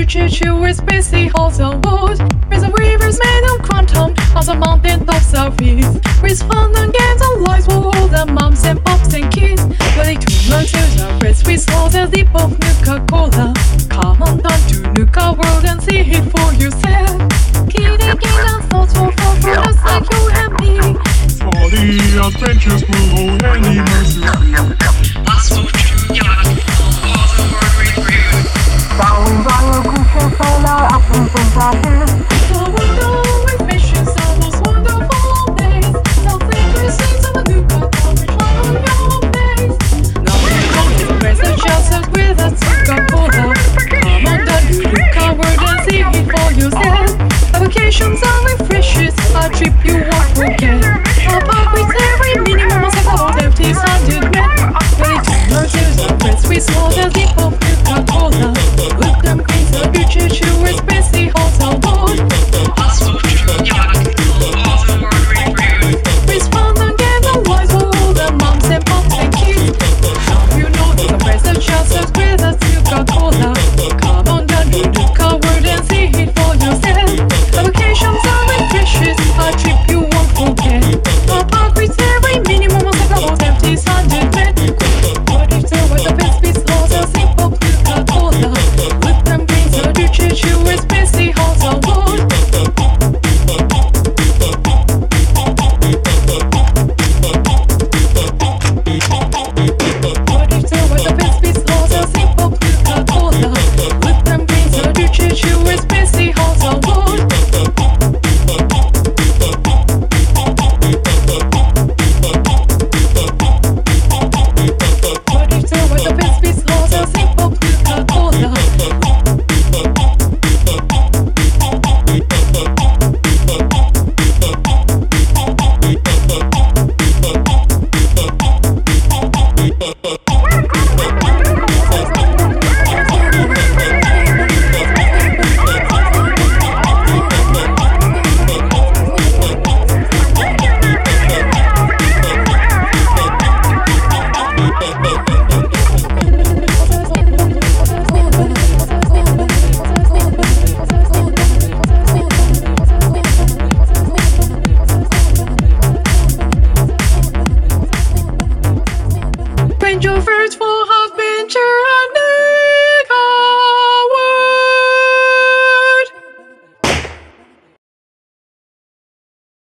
choo-choo with busy halls on wood. With the rivers made of quantum on the mountain top southeast. With fun and games and lights for all the moms and pops and kids. Ready to learn to the rest with all the deep of Nuka-Cola. Come on down to Nuka World and see it for yourself. Kidding and thoughts for us like you and me. For the adventures will hold animals. Fast food too young, all the world reviewed. Bowing by a cushion solar up and from The window with fishes on those wonderful days. Something to see to the Nuka which one on your face. Now we don't express the chances with a Nuka-Cola. Come on down to Nuka World and see it for yourself. A vacations and refreshes, a trip you won't forget. A park with every minimum of about empty sanded men. Ready to learn to the press with all the deep of Nuka-Cola. With them queens, the choo-choo with busy halls on board. Fast food too young, all the world reviewed. With fun and games and lights for all the moms and pops and kids. Now you know the present chances with a Nuka-Cola. Come on down to Nuka World and see it for yourself. A vacations and refreshes, a trip you won't forget. A park with every minimum of about empty sanded men. What if there was the best piece of the simple Nuka-Cola? With them greens, the choo-choo with busy halls on wood. What if there was the best piece of the simple Nuka-Cola? With them greens, the choo-choo with busy halls on wood. What if there was the best piece of the simple Nuka-Cola? Ranger first for